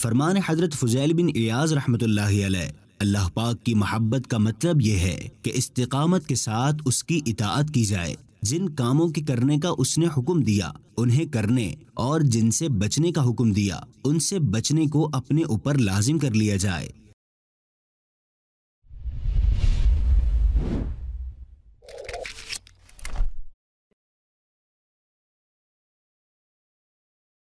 फरमान हजरत फुज़ैल बिन इयाज़ रहमतुल्लाहि अलैह, अल्लाह पाक की मोहब्बत का मतलब ये है कि इस्तिकामत के साथ उसकी इताअत की जाए। जिन कामों के करने का उसने हुक्म दिया उन्हें करने और जिनसे बचने का हुक्म दिया उनसे बचने को अपने ऊपर लाजिम कर लिया जाए।